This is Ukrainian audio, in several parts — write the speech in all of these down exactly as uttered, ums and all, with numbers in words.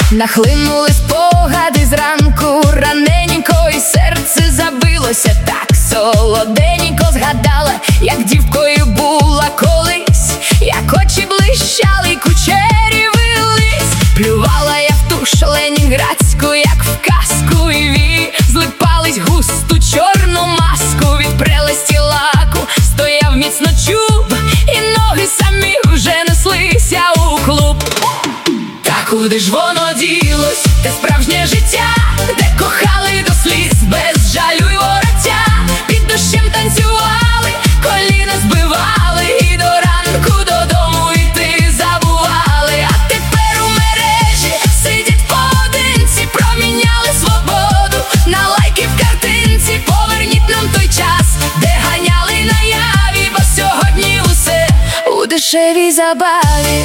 Нахлинули спогади зранку, раненько, і серце забилося так. Солоденько згадала, як дівкою була колись, як очі блищали, й кучері вились. Плювала я в туш ленінградську, як в казку, і вії злипались густу чорну маску. Від прелесті лаку стояв міцно чуб, і ноги самі вже неслися у клуб. Та куди ж воно ділось, те справжнє життя, де кохали до сліз, без жалю й вороття. Під дощем танцювали, коліна збивали, і до ранку додому йти забували. А тепер у мережі сидять поодинці, проміняли свободу на лайки в картинці. Поверніть нам той час, де ганяли наяві, бо сьогодні усе у дешевій забаві.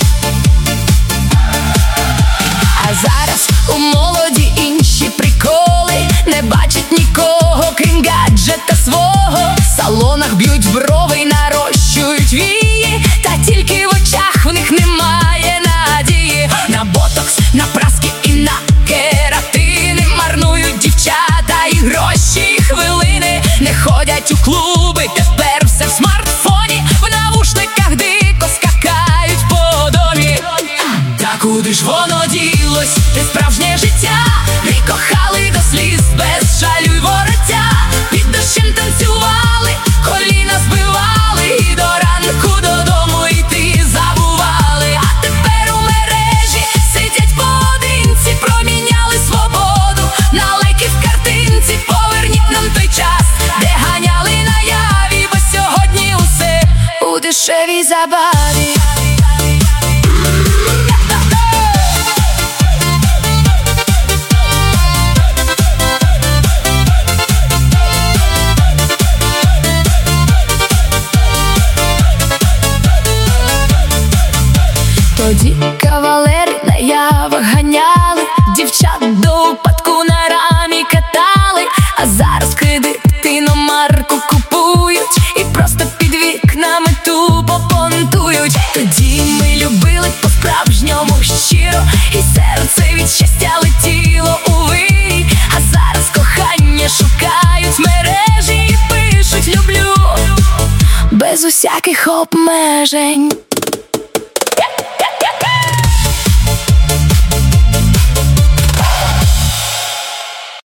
А зараз у молоді інші приколи, не бачать нікого, крім гаджета свого. В салонах б'ють брови й нарощують вії, та тільки в очах в них немає надії. На ботокс, на праски і на кератини марнують дівчата і гроші, і хвилини. Не ходять у клуби, тепер все в смартфоні, в навушниках дико скакають по домі. Та куди ж воно ділось, те справжнє життя, ми кохали до сліз, без жалю й вороття. Під дощем танцювали, коліна збивали, і до ранку додому йти забували. А тепер у мережі сидять поодинці, проміняли свободу на лайки в картинці. Поверніть нам той час, де ганяли наяві, бо сьогодні усе у дешевій забаві. Тоді кавалери наявах ганяли, дівчат до упадку на рамі катали. А зараз кредит іномарку купують, і просто під вікнами тупо понтують. Тоді ми любили по-справжньому щиро, і серце від щастя летіло у вирій. А зараз кохання шукають в мережі і пишуть «люблю» без усяких обмежень.